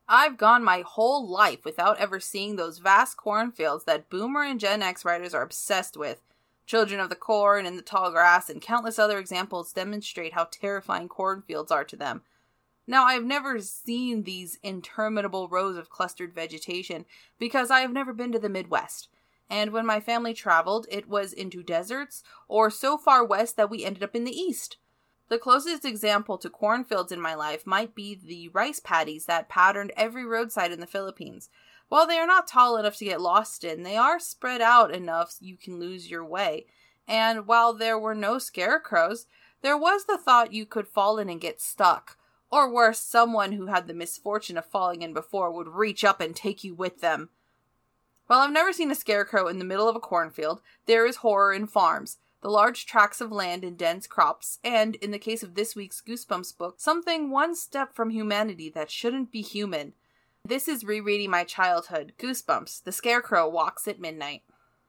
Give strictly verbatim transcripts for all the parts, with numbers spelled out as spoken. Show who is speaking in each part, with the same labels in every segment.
Speaker 1: I've gone my whole life without ever seeing those vast cornfields that Boomer and Gen X writers are obsessed with. Children of the Corn and the Tall Grass and countless other examples demonstrate how terrifying cornfields are to them. Now, I've never seen these interminable rows of clustered vegetation because I have never been to the Midwest. And when my family traveled, it was into deserts or so far west that we ended up in the East. The closest example to cornfields in my life might be the rice paddies that patterned every roadside in the Philippines. While they are not tall enough to get lost in, they are spread out enough so you can lose your way. And while there were no scarecrows, there was the thought you could fall in and get stuck. Or worse, someone who had the misfortune of falling in before would reach up and take you with them. While I've never seen a scarecrow in the middle of a cornfield, there is horror in farms, the large tracts of land and dense crops, and, in the case of this week's Goosebumps book, something one step from humanity that shouldn't be human. This is rereading my childhood, Goosebumps, The Scarecrow Walks at Midnight.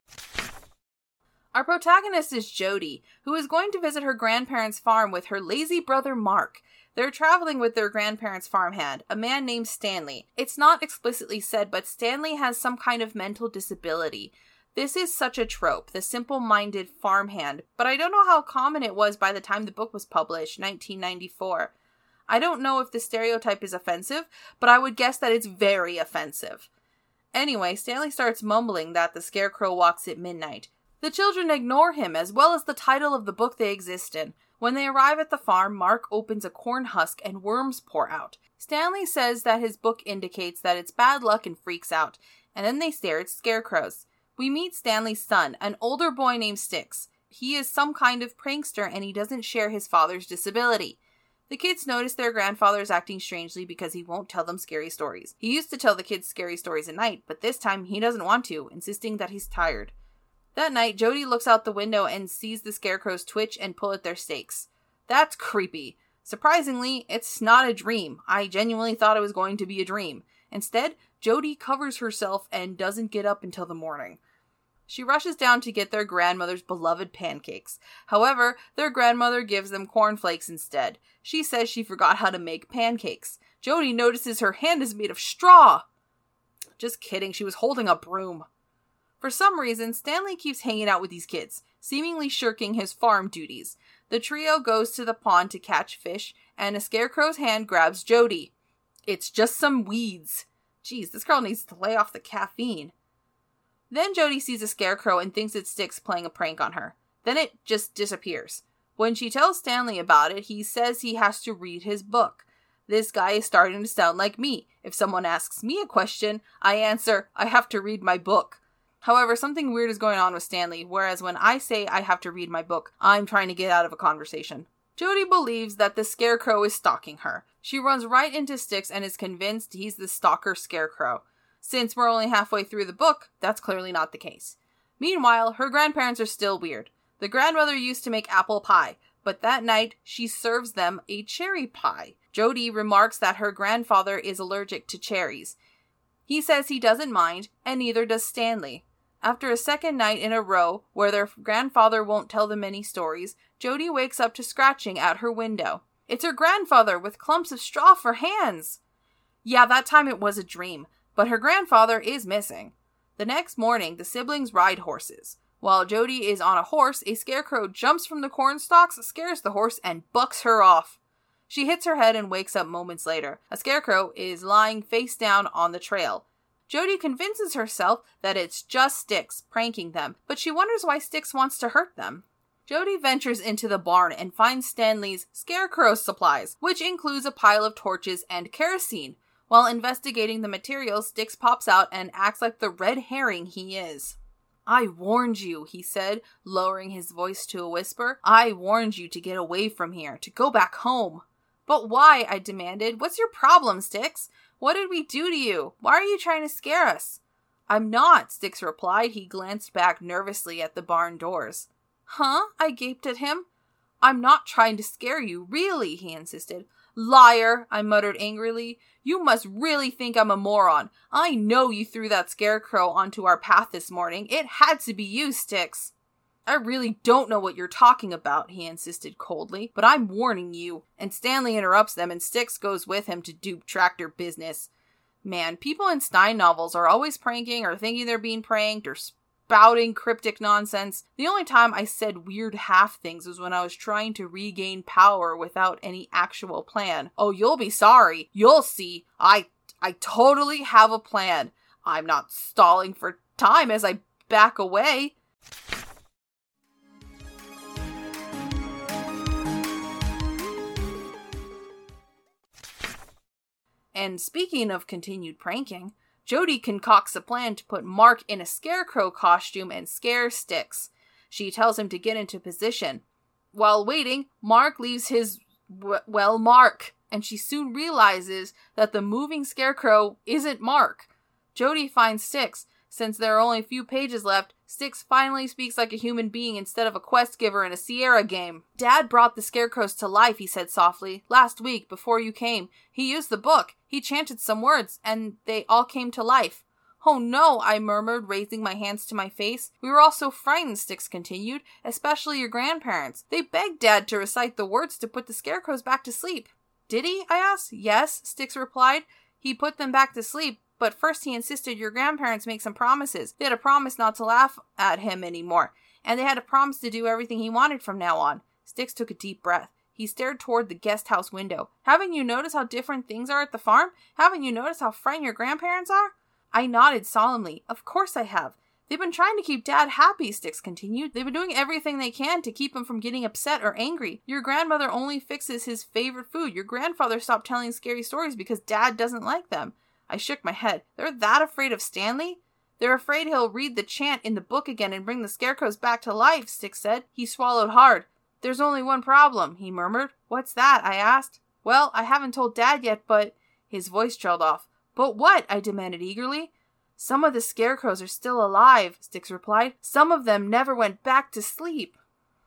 Speaker 1: Our protagonist is Jody, who is going to visit her grandparents' farm with her lazy brother Mark. They're traveling with their grandparents' farmhand, a man named Stanley. It's not explicitly said, but Stanley has some kind of mental disability. This is such a trope, the simple-minded farmhand, but I don't know how common it was by the time the book was published, nineteen ninety-four. I don't know if the stereotype is offensive, but I would guess that it's very offensive. Anyway, Stanley starts mumbling that the scarecrow walks at midnight. The children ignore him, as well as the title of the book they exist in. When they arrive at the farm, Mark opens a corn husk and worms pour out. Stanley says that his book indicates that it's bad luck and freaks out, and then they stare at scarecrows. We meet Stanley's son, an older boy named Styx. He is some kind of prankster and he doesn't share his father's disability. The kids notice their grandfather is acting strangely because he won't tell them scary stories. He used to tell the kids scary stories at night, but this time he doesn't want to, insisting that he's tired. That night, Jody looks out the window and sees the scarecrows twitch and pull at their stakes. That's creepy. Surprisingly, it's not a dream. I genuinely thought it was going to be a dream. Instead, Jody covers herself and doesn't get up until the morning. She rushes down to get their grandmother's beloved pancakes. However, their grandmother gives them cornflakes instead. She says she forgot how to make pancakes. Jody notices her hand is made of straw. Just kidding, she was holding a broom. For some reason, Stanley keeps hanging out with these kids, seemingly shirking his farm duties. The trio goes to the pond to catch fish, and a scarecrow's hand grabs Jody. It's just some weeds. Geez, this girl needs to lay off the caffeine. Then Jody sees a scarecrow and thinks it's Styx playing a prank on her. Then it just disappears. When she tells Stanley about it, he says he has to read his book. This guy is starting to sound like me. If someone asks me a question, I answer, I have to read my book. However, something weird is going on with Stanley, whereas when I say I have to read my book, I'm trying to get out of a conversation. Jody believes that the scarecrow is stalking her. She runs right into Styx and is convinced he's the stalker scarecrow. Since we're only halfway through the book, that's clearly not the case. Meanwhile, her grandparents are still weird. The grandmother used to make apple pie, but that night she serves them a cherry pie. Jody remarks that her grandfather is allergic to cherries. He says he doesn't mind, and neither does Stanley. After a second night in a row where their grandfather won't tell them any stories, Jody wakes up to scratching at her window. It's her grandfather with clumps of straw for hands. Yeah, that time it was a dream, but her grandfather is missing. The next morning, the siblings ride horses. While Jody is on a horse, a scarecrow jumps from the corn stalks, scares the horse, and bucks her off. She hits her head and wakes up moments later. A scarecrow is lying face down on the trail. Jody convinces herself that it's just Styx pranking them, but she wonders why Styx wants to hurt them. Jody ventures into the barn and finds Stanley's scarecrow supplies, which includes a pile of torches and kerosene. While investigating the materials, Styx pops out and acts like the red herring he is. I warned you, he said, lowering his voice to a whisper. I warned you to get away from here, to go back home. But why? I demanded. What's your problem, Styx? What did we do to you? Why are you trying to scare us? I'm not, Styx replied. He glanced back nervously at the barn doors. Huh? I gaped at him. I'm not trying to scare you, really, he insisted. Liar, I muttered angrily. You must really think I'm a moron. I know you threw that scarecrow onto our path this morning. It had to be you, Styx. I really don't know what you're talking about, he insisted coldly, but I'm warning you. And Stanley interrupts them and Styx goes with him to do tractor business. Man, people in Stein novels are always pranking or thinking they're being pranked or spouting cryptic nonsense. The only time I said weird half things was when I was trying to regain power without any actual plan. Oh, you'll be sorry. You'll see. I, I totally have a plan. I'm not stalling for time as I back away. And speaking of continued pranking, Jody concocts a plan to put Mark in a scarecrow costume and scare Styx. She tells him to get into position. While waiting, Mark leaves his, w- well, mark, and she soon realizes that the moving scarecrow isn't Mark. Jody finds Styx. Since there are only a few pages left, Styx finally speaks like a human being instead of a quest giver in a Sierra game. Dad brought the scarecrows to life, he said softly. Last week, before you came. He used the book. He chanted some words, and they all came to life. Oh no, I murmured, raising my hands to my face. We were all so frightened, Styx continued, especially your grandparents. They begged Dad to recite the words to put the scarecrows back to sleep. Did he? I asked. Yes, Styx replied. He put them back to sleep. But first he insisted your grandparents make some promises. They had a promise not to laugh at him anymore, and they had a promise to do everything he wanted from now on. Styx took a deep breath. He stared toward the guest house window. Haven't you noticed how different things are at the farm? Haven't you noticed how frightened your grandparents are? I nodded solemnly. Of course I have. They've been trying to keep Dad happy, Styx continued. They've been doing everything they can to keep him from getting upset or angry. Your grandmother only fixes his favorite food. Your grandfather stopped telling scary stories because Dad doesn't like them. I shook my head. They're that afraid of Stanley? They're afraid he'll read the chant in the book again and bring the scarecrows back to life, Styx said. He swallowed hard. There's only one problem, he murmured. What's that? I asked. Well, I haven't told Dad yet, but... His voice trailed off. But what? I demanded eagerly. Some of the scarecrows are still alive, Styx replied. Some of them never went back to sleep.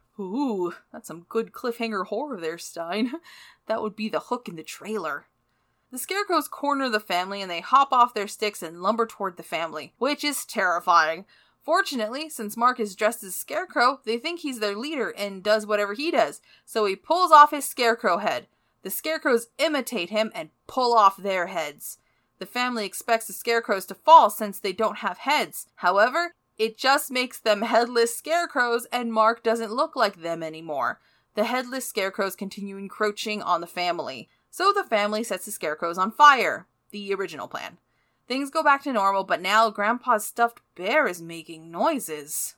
Speaker 1: Ooh, that's some good cliffhanger horror there, Stein. That would be the hook in the trailer. The scarecrows corner the family and they hop off their sticks and lumber toward the family, which is terrifying. Fortunately, since Mark is dressed as a scarecrow, they think he's their leader and does whatever he does, so he pulls off his scarecrow head. The scarecrows imitate him and pull off their heads. The family expects the scarecrows to fall since they don't have heads. However, it just makes them headless scarecrows and Mark doesn't look like them anymore. The headless scarecrows continue encroaching on the family. So the family sets the scarecrows on fire. The original plan. Things go back to normal, but now Grandpa's stuffed bear is making noises.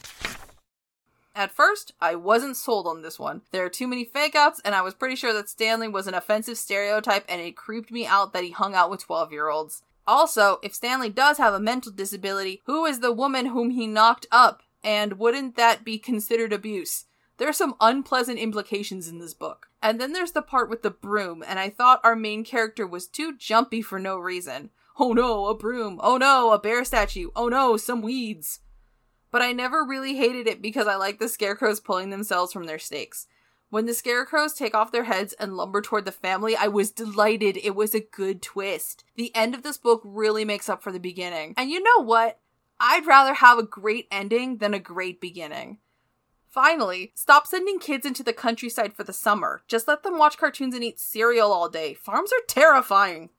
Speaker 1: At first, I wasn't sold on this one. There are too many fake-outs, and I was pretty sure that Stanley was an offensive stereotype, and it creeped me out that he hung out with twelve-year-olds. Also, if Stanley does have a mental disability, who is the woman whom he knocked up? And wouldn't that be considered abuse? There are some unpleasant implications in this book. And then there's the part with the broom, and I thought our main character was too jumpy for no reason. Oh no, a broom. Oh no, a bear statue. Oh no, some weeds. But I never really hated it because I like the scarecrows pulling themselves from their stakes. When the scarecrows take off their heads and lumber toward the family, I was delighted. It was a good twist. The end of this book really makes up for the beginning. And you know what? I'd rather have a great ending than a great beginning. Finally, stop sending kids into the countryside for the summer. Just let them watch cartoons and eat cereal all day. Farms are terrifying.